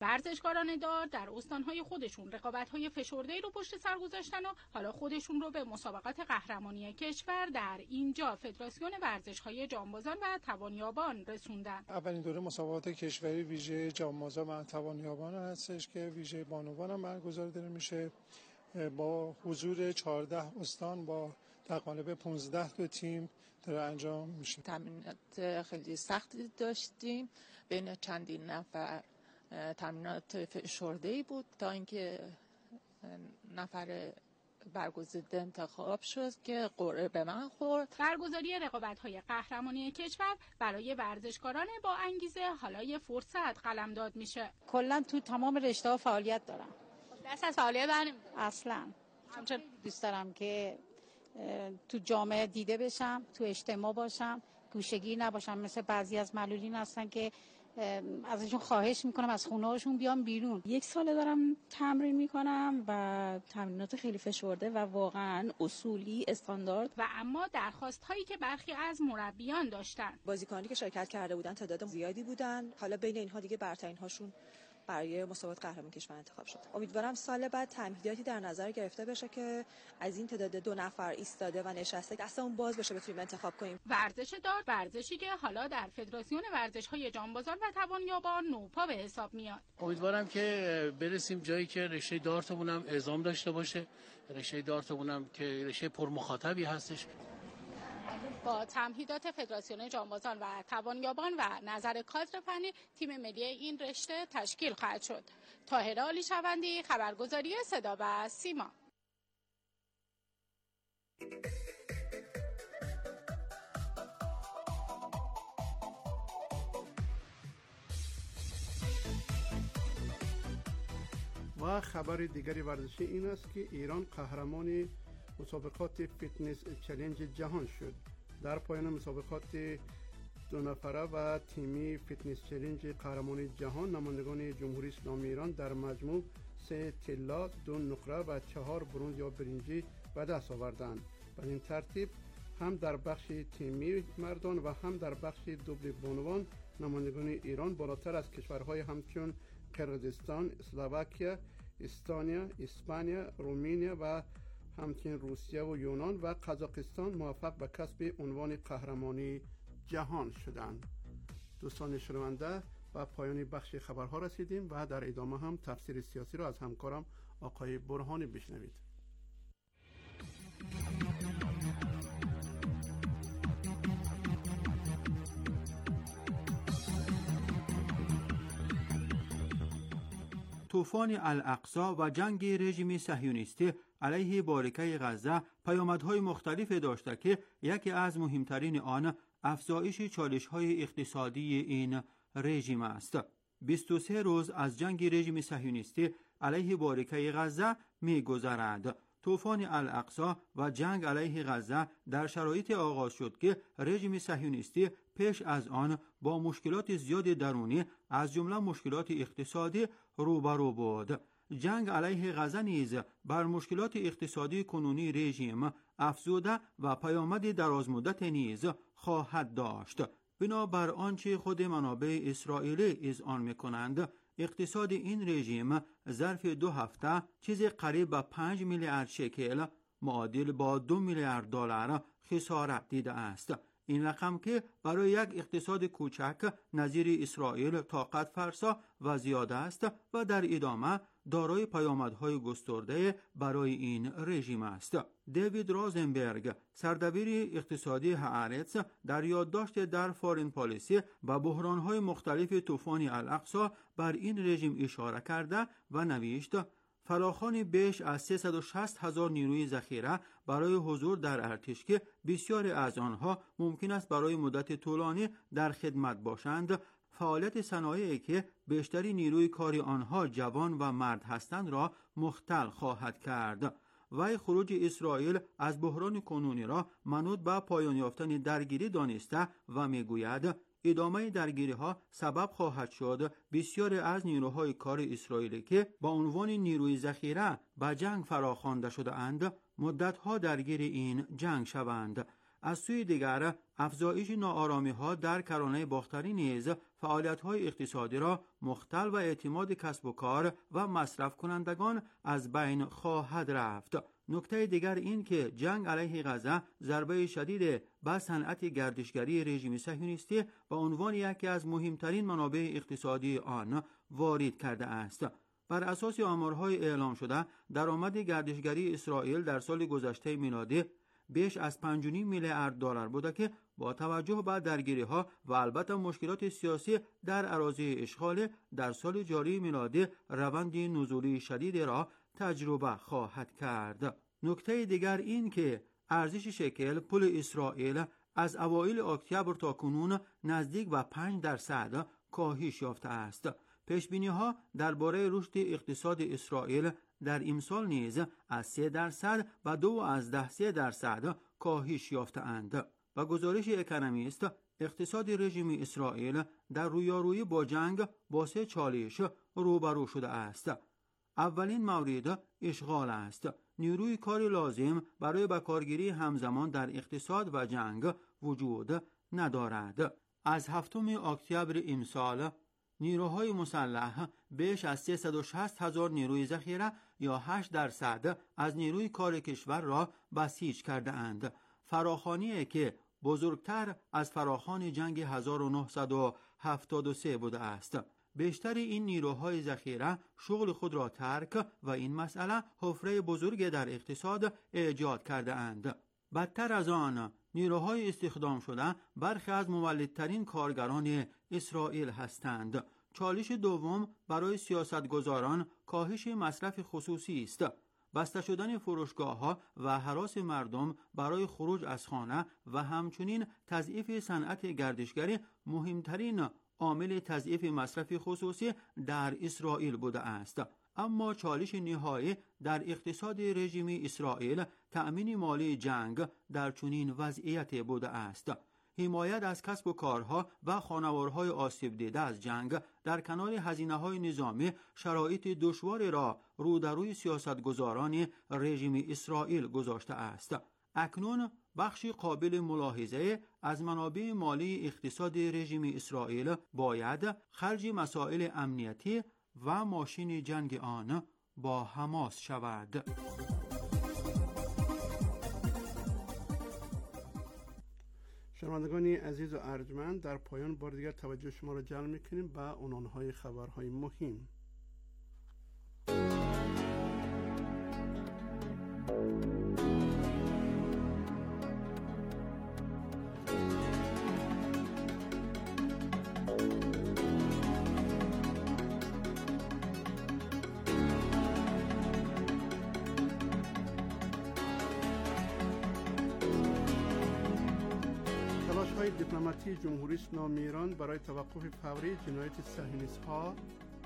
S21: ورزشکاران دار در استانهای خودشون رقابت‌های فشرده‌ای رو پشت سر گذاشتن و حالا خودشون رو به مسابقات قهرمانی کشور در اینجا فدراسیون ورزش‌های جانبازان و توانیابان رسوندن.
S3: اولین دوره مسابقات کشوری ویژه جانبازان و توانیابان هستش که ویژه بانوان هم برگزار داره میشه با حضور چهارده استان با در قالب پانزده تا تیم داره انجام میشه.
S4: تمرینات خیلی سختی داشتیم بین چندین نفر، تمرینات فشرده‌ای بود تا اینکه نفر برگزیده انتخاب شد که قرعه به من خورد.
S21: برگزاری رقابت‌های قهرمانی کشور برای ورزشکاران با انگیزه حالا یه فرصت قلمداد میشه.
S23: کلا تو تمام رشته‌ها فعالیت دارم.
S21: دست از فعالیت برنمی‌دارم
S23: اصلا. چون دوست دارم که تو جامعه دیده بشم، تو اجتماع باشم، گوشه‌گیر نباشم مثل بعضی از معلولین هستن که ازشون خواهش میکنم از خونه‌هاشون بیان بیرون.
S24: یک ساله دارم تمرین میکنم و تمرینات خیلی فشرده و واقعا اصولی استاندارد.
S21: و اما درخواست هایی که برخی از مربیان داشتن.
S25: بازیکنانی که شرکت کرده بودن تعداد زیادی بودن، حالا بین اینها دیگه برترین هاشون برای مسابقات قهرمان کشور انتخاب شد. امیدوارم سال بعد تمهیداتی در نظر گرفته بشه که از این تعداد دو نفر ایستاده و نشسته دستمون باز بشه بتونیم انتخاب کنیم.
S21: ورزش دار ورزشی که حالا در فدراسیون ورزش‌های جانبازان و توانیابان نوپا به حساب میاد.
S26: امیدوارم که برسیم جایی که رشته دارتمون هم اعزام داشته باشه، رشته دارتمون هم که رشته پرمخاطبی هستش.
S21: با تمهیدات فدراسیون جانبازان و توانیابان و نظر کادر فنی تیم ملی این رشته تشکیل خواهد شد. طاهره عالیشوندی، خبرگزاری صدا و سیما.
S5: و خبر دیگری ورزشی این است که ایران قهرمان مسابقات فیتنس چالش جهان شد. در پایان مسابقات دو نفره و تیمی فیتنس چالش قهرمانی جهان نمایندگان جمهوری اسلامی ایران در مجموع سه طلا، دو نقره و چهار برنز یا برنجی به دست آوردند. به این ترتیب هم در بخش تیمی مردان و هم در بخش دوبل بانوان نمایندگان ایران بالاتر از کشورهای همچون قرقیزستان، اسلواکیه، استونیا، اسپانیا، رومانیا و همچنین روسیه و یونان و قزاقستان موفق به کسب عنوان قهرمانی جهان شدند. دوستان شنونده، و پایان بخش خبرها رسیدیم و در ادامه هم تفسیر سیاسی را از همکارم آقای برهانی بشنوید.
S27: طوفان الاقصی و جنگ رژیم صهیونیستی علیه باریکه غزه پیامدهای مختلفی داشته که یکی از مهمترین آن افزایش چالش‌های اقتصادی این رژیم است. بیست و سه روز از جنگ رژیم صهیونیستی علیه باریکه غزه می‌گذرد. طوفان الاقصی و جنگ علیه غزه در شرایط آغاز شد که رژیم صهیونیستی پیش از آن با مشکلات زیاد درونی از جمله مشکلات اقتصادی روبرو بود. جنگ علیه غزه نیز بر مشکلات اقتصادی کنونی رژیم افزوده و پیامد درازمدت نیز خواهد داشت. بنابر آنچه خود منابع اسرائیلی اذعان می‌کنند، اقتصاد این رژیم ظرف دو هفته چیزی قریب به پنج میلیارد شکل معادل با دو میلیارد دلار خسارت دیده است. این رقم که برای یک اقتصاد کوچک نظیر اسرائیل طاقت فرسا و زیاده است و در ادامه دارای پیامدهای گسترده برای این رژیم است. دیوید روزنبرگ، سردبیر اقتصادی هآرتز، در یادداشت در فارین پالیسی و بحرانهای مختلف طوفان الاقصی بر این رژیم اشاره کرده و نوشت: فراخوان بیش از سیصد و شصت هزار نیروی ذخیره برای حضور در ارتش که بسیاری از آنها ممکن است برای مدت طولانی در خدمت باشند، فعالیت صنایعی که بیشتری نیروی کاری آنها جوان و مرد هستند را مختل خواهد کرد. وی خروج اسرائیل از بحران کنونی را منوط به پایان یافتن درگیری دانسته و میگوید ادامه درگیری ها سبب خواهد شد بسیاری از نیروهای کار اسرائیلی که با عنوان نیروی ذخیره به جنگ فراخوانده شده اند مدتها درگیر این جنگ شوند. از سوی دیگر افزایش ناآرامی‌ها در کرانه باختری نیز فعالیت‌های اقتصادی را مختل و اعتماد کسب و کار و مصرف کنندگان از بین خواهد رفت. نکته دیگر این که جنگ علیه غزه ضربه شدید به صنعت گردشگری رژیم صهیونیستی به عنوان یکی از مهمترین منابع اقتصادی آن وارد کرده است. بر اساس آمارهای اعلام شده درآمد گردشگری اسرائیل در سال گذشته میلادی بیش از پنج و نیم میلیارد دلار بوده که با توجه به درگیری‌ها و البته مشکلات سیاسی در اراضی اشغال در سال جاری میلادی روند نزولی شدید را تجربه خواهد کرد. نکته دیگر این که ارزش شکل پول اسرائیل از اوایل اکتبر تا کنون نزدیک به پنج درصد کاهش یافته است. پیشبینی‌ها درباره رشد اقتصاد اسرائیل در امسال نیز از سه درصد و دو از ده سه درصد کاهش یافته‌اند. با گزارش اکونومیست اقتصاد رژیم اسرائیل در رویارویی با جنگ با سه چالش روبرو شده است. اولین مورد اشغال است. نیروی کار لازم برای بکارگیری همزمان در اقتصاد و جنگ وجود ندارد. از هفتم اکتبر امسال نیروهای مسلح بیش از سیصد و شصت هزار نیروی ذخیره یا هشت درصد از نیروی کار کشور را بسیج کرده اند. فراخوانی که بزرگتر از فراخوان جنگ هزار و نهصد و هفتاد و سه بوده است. بیشتر این نیروهای ذخیره شغل خود را ترک و این مسئله حفره بزرگ در اقتصاد ایجاد کرده اند. بدتر از آن نیروهای استخدام شده برخی از مولدترین کارگران اسرائیل هستند. چالش دوم برای سیاستگزاران کاهش مصرف خصوصی است. بسته شدن فروشگاه‌ها و هراس مردم برای خروج از خانه و همچنین تضعیف صنعت گردشگری مهمترین عامل تضعیف مصرف خصوصی در اسرائیل بوده است. اما چالش نهایی در اقتصاد رژیم اسرائیل تأمین مالی جنگ در چنین وضعیت بوده است. حمایت از کسب و کارها و خانوارهای آسیب دیده از جنگ در کنار هزینه‌های نظامی شرایط دشواری را رو در روی سیاستگزاران رژیم اسرائیل گذاشته است. اکنون بخشی قابل ملاحظه از منابع مالی اقتصاد رژیم اسرائیل باید خرج مسائل امنیتی و ماشین جنگ آن با حماس شود.
S5: شنوندگان عزیز و ارجمند، در پایان بار دیگر توجه شما را جلب می‌کنیم به عنوان‌های خبرهای مهم. تلاش‌های دیپلماتی جمهوری اسلامی ایران برای توقف فوری جنایت صهیونیست‌ها،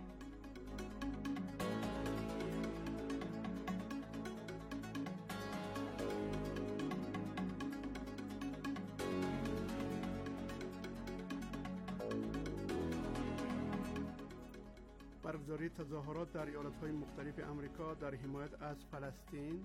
S5: برگزاری تظاهرات در ایالت‌های مختلف امریکا در حمایت از فلسطین،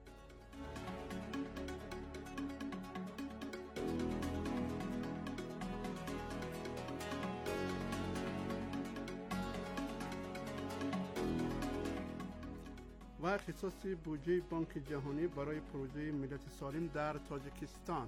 S5: و اختصاص بودجه بانک جهانی برای پروژه ملت سالم در تاجیکستان.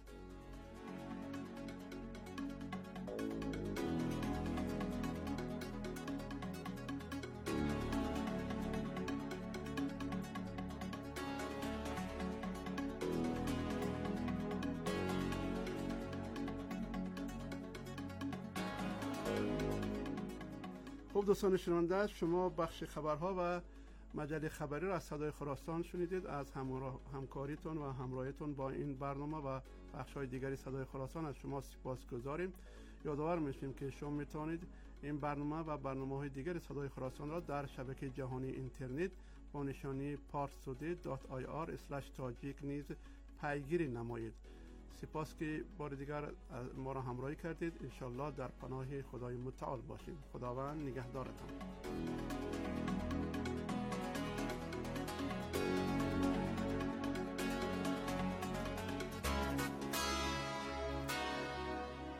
S5: خب دوستان شنونده، شما بخش خبرها و مجله خبری را از صدای خراسان شنیدید. از همکاریتون و همراهیتون با این برنامه و بخش‌های دیگری صدای خراسان از شما سپاسگزاریم. یادآور می‌شیم که شما میتونید این برنامه و برنامه‌های دیگر صدای خراسان را در شبکه جهانی اینترنت با نشانی پارسودی دات آی آر اسلش تاجیک نیز پیگیری نمایید. سپاس که بار دیگر ما را همراهی کردید. انشالله در پناه خدای متعال باشید. خداوند نگهدارتان.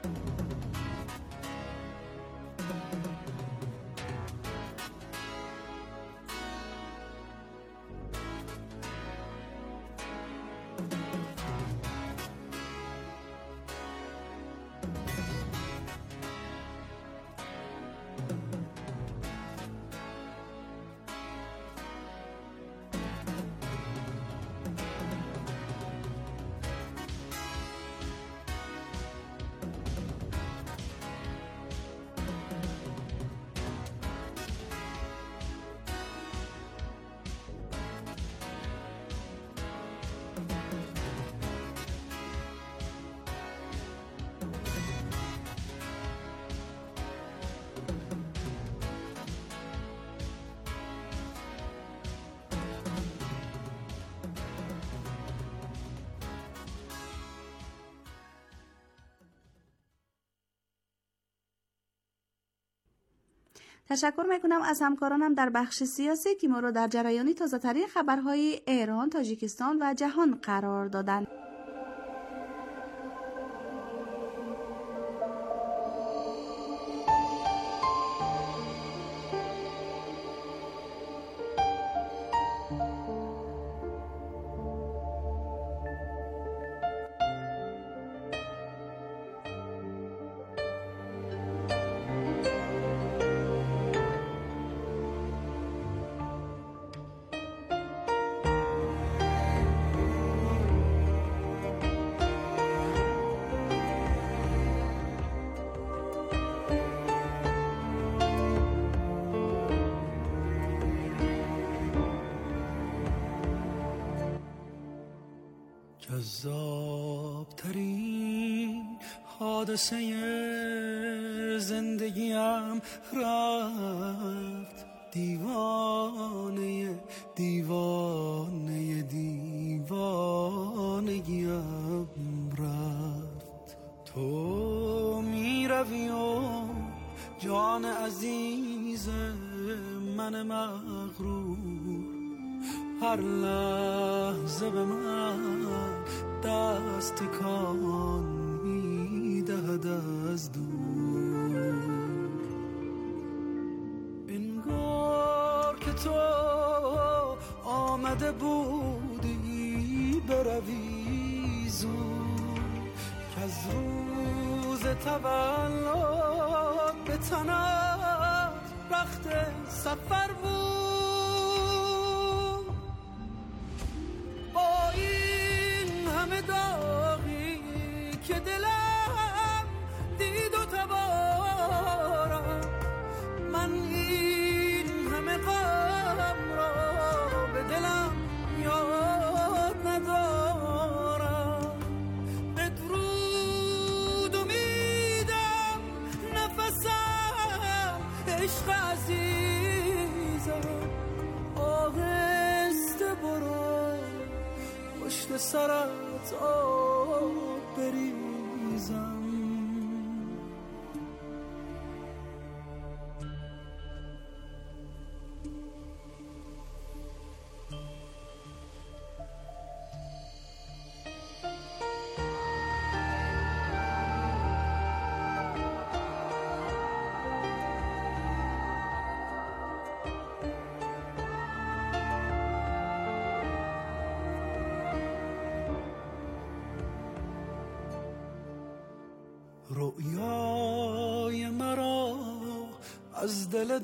S2: تشکر میکنم از همکارانم در بخش سیاسی که ما را در جریان تازه‌ترین خبرهای ایران، تاجیکستان و جهان قرار دادند.
S6: جذابترین حادثه زندگیم رفت، دیوانه دیوانه دیوانگیم رفت. تو میروی و جان عزیز من مغرور هر لحظه به من دست کان میدهد از دور. انگار که تو آمده بودی بروی زود، که از روز تولد به تنت رخت سفر بود. با این همه داغی که دلم دید و تبارم، من این همه غم را به دلم یاد ندارم. بدرود امیدم نفسم عشق عزیزم، آهسته برو پشت سرت آب بریزم. رویای مرا از دل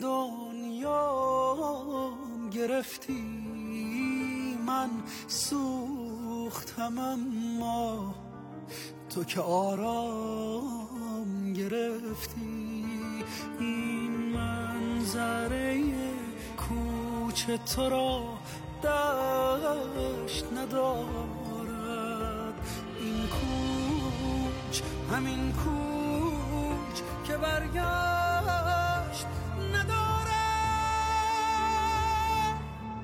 S6: دنیام گرفتی، من سوختم اما تو که آرام گرفتی. این منظره کوچه تو را دشت ندارد، این کوچ همین کوچ که برگشت ندارد.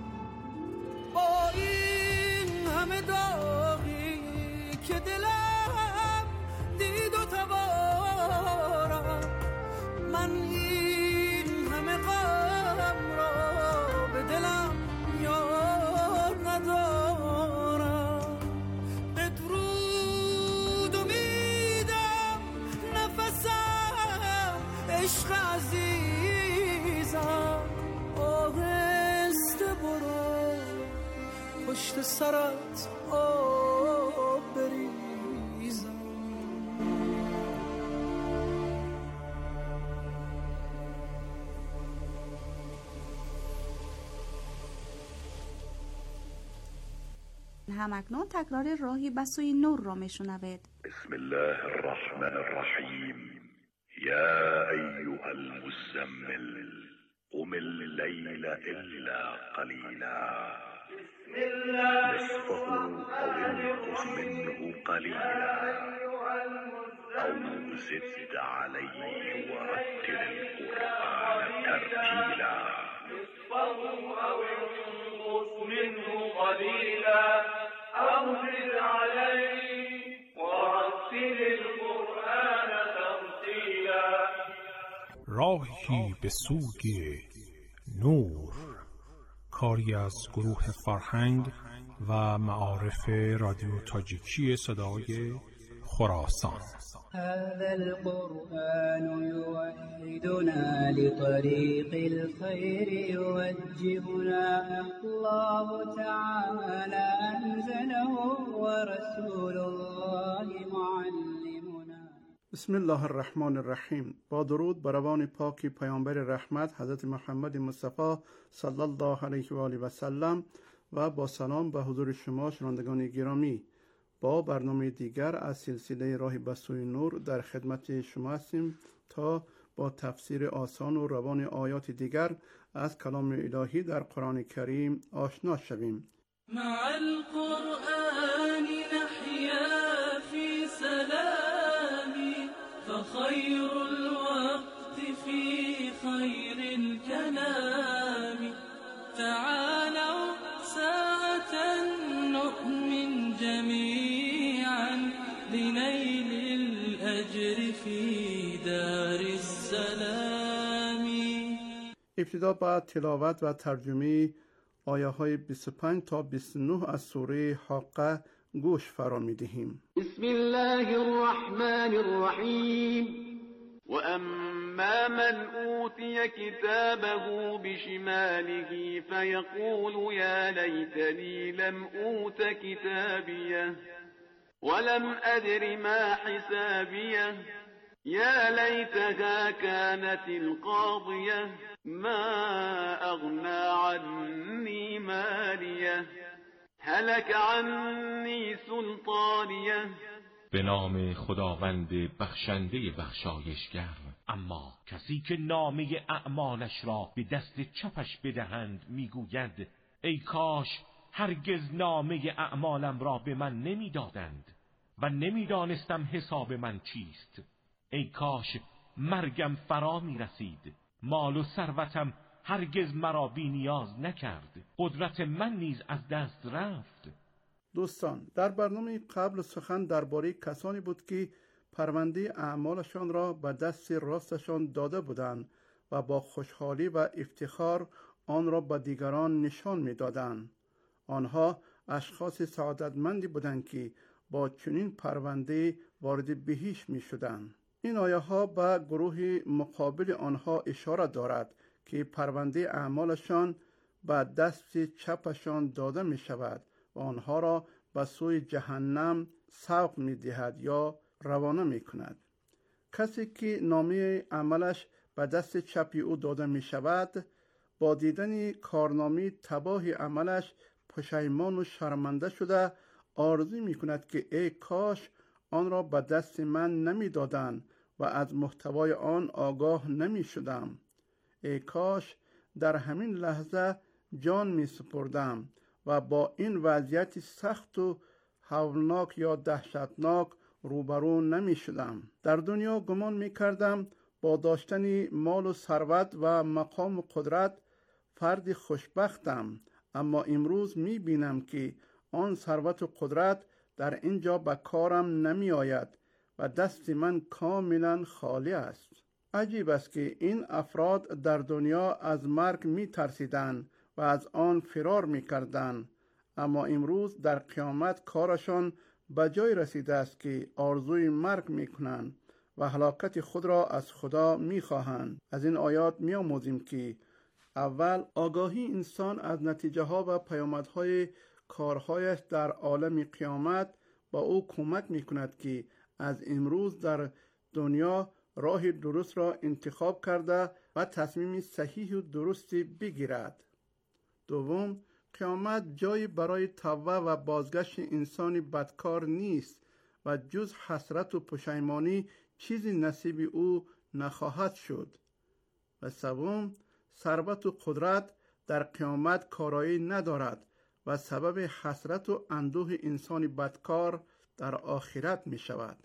S6: با این همه داغی که دلم دید و تبارم، من این همه غم را به دلم یاد ندارم. بدرود امیدم خاک سرت آب بریزم.
S2: همکنون تکرار راهی به سوی نور را میشنوید.
S7: بسم الله الرحمن الرحیم. یا ایها المزمل قم الليل الا قلیلا نصفه او انقص منه قلیلا او زد علیه ورتل القرآن ترتیلا
S6: منه قليلا أو زد عليه ورتل القرآن ترتيلا.
S8: راهی به سوی نور، کاری از گروه فرهنگ و معارف رادیو تاجیکی صدای خراسان.
S10: هذا القرآن يوحدنا لطريق الخير يوجهنا الله تعالى أنزله ورسول الله معلمنا.
S5: بسم الله الرحمن الرحیم. با درود بر روان پاک پیامبر رحمت حضرت محمد مصطفی صلی الله علیه و آله و سلم و با سلام به حضور شما شنوندگان گرامی، با برنامه دیگر از سلسله راه به سوی نور در خدمت شما هستیم تا با تفسیر آسان و روان آیات دیگر از کلام الهی در قرآن کریم آشنا شویم.
S6: مع القرآن نحيا في سلام فخير الوقت في خير الكلام تعالوا ساعة نؤمن جميعا لنيل الأجر في دار السلام.
S5: ابتدا با تلاوت و ترجمه آیه های بیست و پنج تا بیست و نه از سوره حاقه گوش فرا می‌دهیم.
S11: بسم الله الرحمن الرحیم. وأما من أوتي كتابه بشماله فيقول يا ليتني لم أوت كتابيه ولم أدر ما حسابيه يا ليتها كانت القاضية ما أغنى عني ماليه هلك عني سلطانيه.
S12: به نام خداوند بخشنده بخشایشگر. اما کسی که نامه اعمالش را به دست چپش بدهند میگوید ای کاش هرگز نامه اعمالم را به من نمیدادند و نمیدانستم حساب من چیست. ای کاش مرگم فرا میرسید، مال و ثروتم هرگز مرا بی نیاز نکرد، قدرت من نیز از دست رفت.
S5: دوستان، در برنامه قبل سخن درباره کسانی بود که پرونده اعمالشان را به دست راستشان داده بودند و با خوشحالی و افتخار آن را به دیگران نشان می‌دادند. آنها اشخاص سعادتمندی بودند که با چنین پرونده وارد بهشت می‌شدند. این آیه ها به گروه مقابل آنها اشاره دارد که پرونده اعمالشان به دست چپشان داده می شود و آنها را به سوی جهنم سوق می دهد یا روانه می کند. کسی که نامه عملش به دست چپی او داده می شود، با دیدن کارنامه تباه عملش پشیمان و شرمنده شده آرزو می کند که ای کاش آن را به دست من نمی دادن و از محتوای آن آگاه نمی شدم. ای کاش در همین لحظه جان می سپردم و با این وضعیت سخت و هولناک یا دهشتناک روبرو نمی شدم. در دنیا گمان می کردم با داشتن مال و ثروت و مقام و قدرت فرد خوشبختم، اما امروز می بینم که آن ثروت و قدرت در اینجا به کارم نمی آید و دست من کاملا خالی است. عجیب است که این افراد در دنیا از مرگ می ترسیدند و از آن فرار می کردند، اما امروز در قیامت کارشان به جای رسیده است که آرزوی مرگ می کنند و هلاکت خود را از خدا می خواهند. از این آیات می آموزیم که اول آگاهی انسان از نتیجه ها و پیامدهای کارهایش در عالم قیامت با او کمک میکند که از امروز در دنیا راه درست را انتخاب کرده و تصمیم صحیح و درستی بگیرد. دوم، قیامت جایی برای توبه و بازگشت انسان بدکار نیست و جز حسرت و پشیمانی چیزی نصیب او نخواهد شد. و سوم، ثروت و قدرت در قیامت کارایی ندارد و سبب حسرت و اندوه انسان بدکار در آخرت می شود.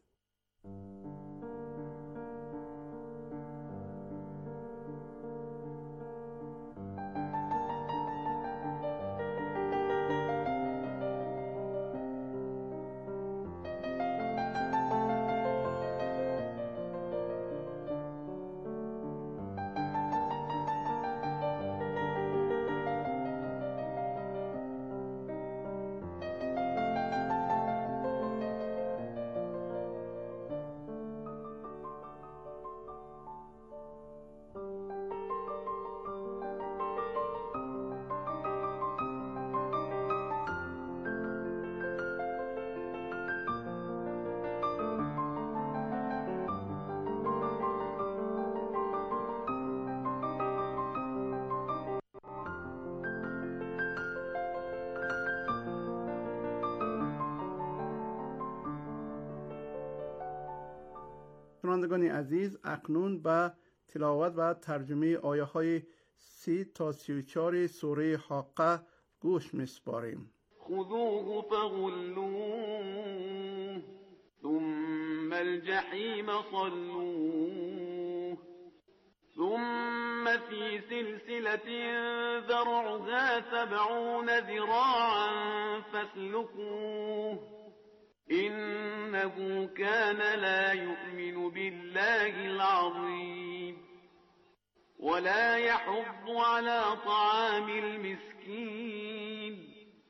S5: شنوندگان عزیز، اکنون به تلاوت و ترجمه آیه های سی تا سی و چهار سوره حاقه گوش می‌سپاریم.
S11: خذوه فغلوه ثم الجحیم صلوه ثم في سلسلة ذرعها سبعون ذراعا فاسلكوه إنه كان لا يؤمن بالله العظيم ولا يحض على طعام المسكين.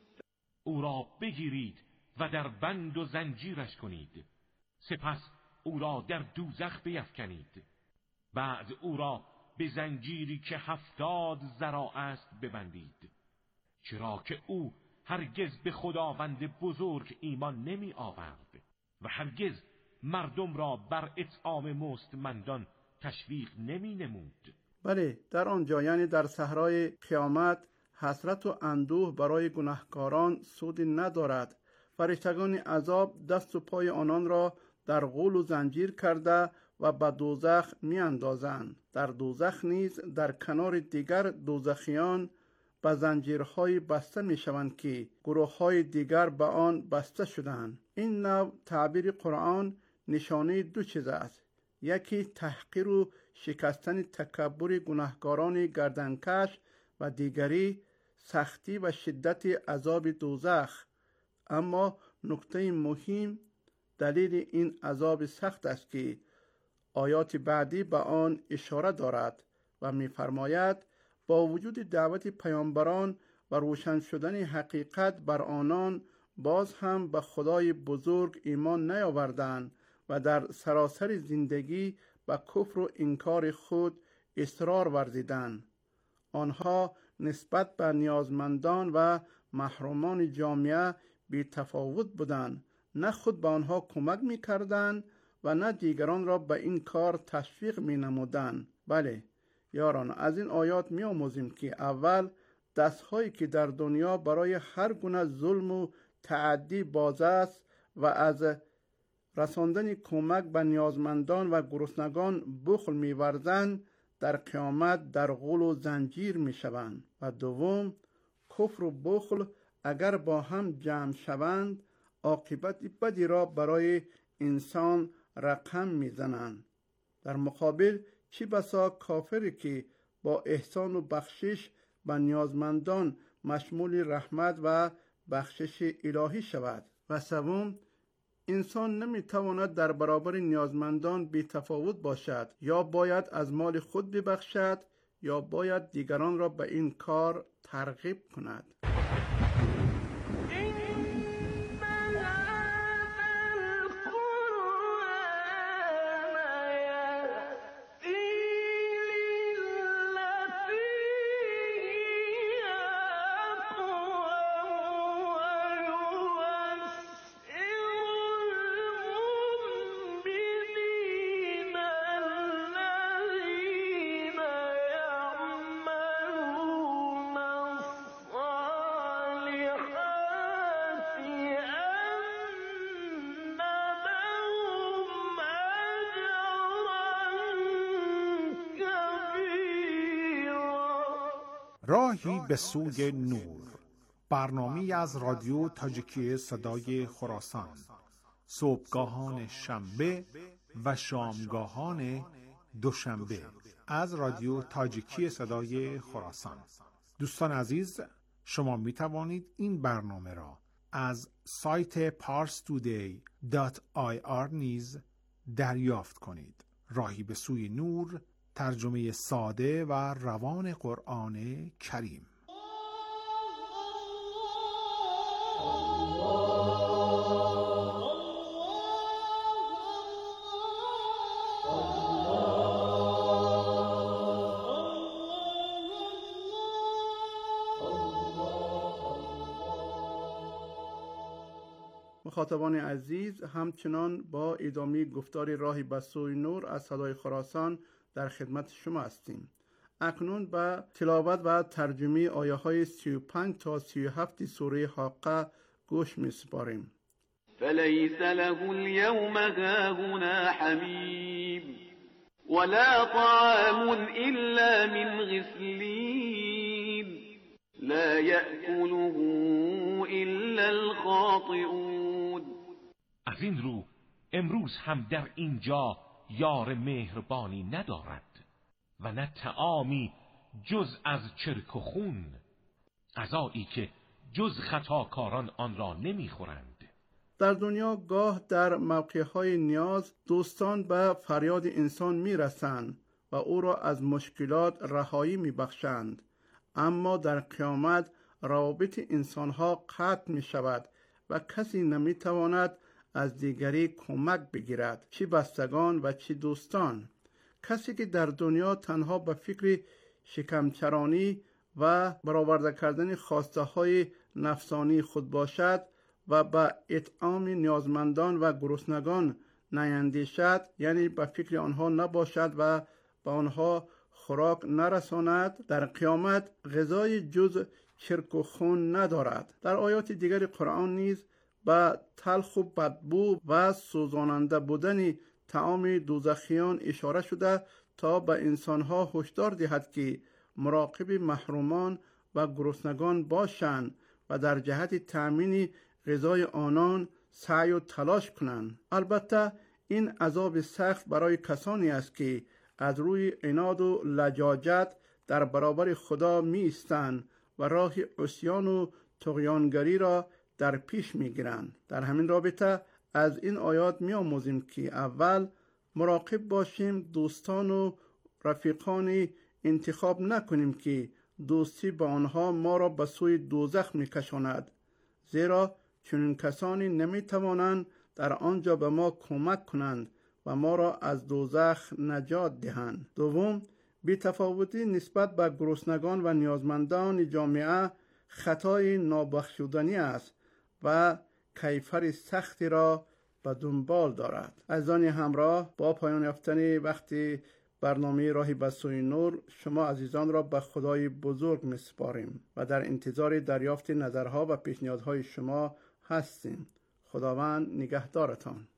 S12: او را بگیرید و در بند و زنجیرش کنید، سپس او را در دوزخ بیفکنید، بعد او را به زنجیری که هفتاد ذراع است ببندید، چرا که او هرگز به خداوند بزرگ ایمان نمی آورد و هرگز مردم را بر اطعام مستمندان تشویق نمی نمود.
S5: بله، در آنجا یعنی در صحرای قیامت حسرت و اندوه برای گناهکاران سودی ندارد. فرشتگان عذاب دست و پای آنان را در غول و زنجیر کرده و به دوزخ می اندازند. در دوزخ نیز در کنار دیگر دوزخیان به زنجیرهای بسته می شوند که گروه های دیگر به آن بسته شدند. این نوع تعبیر قرآن نشانه دو چیز است: یکی تحقیر و شکستن تکبر گناهکاران گردنکش و دیگری سختی و شدت عذاب دوزخ. اما نکته مهم دلیل این عذاب سخت است که آیات بعدی به آن اشاره دارد و می‌فرماید با وجود دعوت پیامبران و روشن شدن حقیقت بر آنان باز هم به خدای بزرگ ایمان نیاوردند و در سراسر زندگی به کفر و انکار خود اصرار ورزیدند. آنها نسبت به نیازمندان و محرومان جامعه بی تفاوت بودند، نه خود به آنها کمک می کردند و نه دیگران را به این کار تشویق می نمودند. بله یاران، از این آیات می آموزیم که اول دستهایی که در دنیا برای هر گونه ظلم و تعدی باز است و از رساندن کمک به نیازمندان و گرسنگان بخل می ورزند، در قیامت در غول و زنجیر می شوند. و دوم، کفر و بخل اگر با هم جمع شوند عاقبت بدی را برای انسان رقم می زنند. در مقابل چی بسا کافری که با احسان و بخشش به نیازمندان مشمول رحمت و بخشش الهی شود. و سوم، انسان نمی تواند در برابر نیازمندان بی تفاوت باشد، یا باید از مال خود ببخشد یا باید دیگران را به این کار ترغیب کند.
S6: الله
S8: راهی به سوی نور، برنامه از رادیو تاجیکی صدای خراسان، صبحگاهان شنبه و شامگاهان دوشنبه از رادیو تاجیکی صدای خراسان. دوستان عزیز، شما می توانید این برنامه را از سایت پارس تودی دات آی آر نیز دریافت کنید. راهی به سوی نور، ترجمه ساده و روان قرآن کریم.
S5: مخاطبان عزیز، همچنان با ادامه گفتار راهی به سوی نور از صدای خراسان در خدمت شما هستیم. اکنون به تلاوت و ترجمه آیه های سی و پنج تا سی و هفت سوره حاقه گوش می سپاریم.
S11: فلیس له اليوم هاهنا حمیم ولا طعام الا من غسلین لا یأکله الا الخاطئون.
S12: از این رو امروز هم در اینجا یار مهربانی ندارد و نه طعامی جز از چرک و خون، غذایی که جز خطاکاران آن را نمیخورند.
S5: در دنیا گاه در موقعهای نیاز دوستان به فریاد انسان میرسند و او را از مشکلات رهایی میبخشند، اما در قیامت روابط انسانها قطع می شود و کسی نمی تواند از دیگری کمک بگیرد، چه بستگان و چه دوستان. کسی که در دنیا تنها به فکر شکمچرانی و برآورده کردن خواسته های نفسانی خود باشد و به اطعام نیازمندان و گرسنگان نیندیشد، یعنی به فکر آنها نباشد و به آنها خوراک نرساند، در قیامت غذای جز چرک و خون ندارد. در آیات دیگر قرآن نیز به تلخ و بدبو و سوزاننده بودن طعام دوزخیان اشاره شده تا به انسانها هشدار دهد که مراقب محرومان و گرسنگان باشند و در جهت تأمین غذای آنان سعی و تلاش کنند. البته این عذاب سخت برای کسانی است که از روی عناد و لجاجت در برابر خدا می ایستند و راه عصیان و طغیانگری را در پیش می گیرند. در همین رابطه از این آیات می آموزیم که اول مراقب باشیم دوستان و رفیقان انتخاب نکنیم که دوستی با آنها ما را به سوی دوزخ می کشاند، زیرا چنین کسانی نمی توانند در آنجا به ما کمک کنند و ما را از دوزخ نجات دهند. دوم، بی‌تفاوتی نسبت به گرسنگان و نیازمندان جامعه خطای نابخشودنی است و کیفر سختی را به دنبال دارد. عزیزان همراه، با پایان یافتن وقتی برنامه راهی به سوی نور شما عزیزان را به خدای بزرگ می‌سپاریم و در انتظار دریافت نظرها و پیشنهادهای شما هستیم. خداوند نگهدارتان.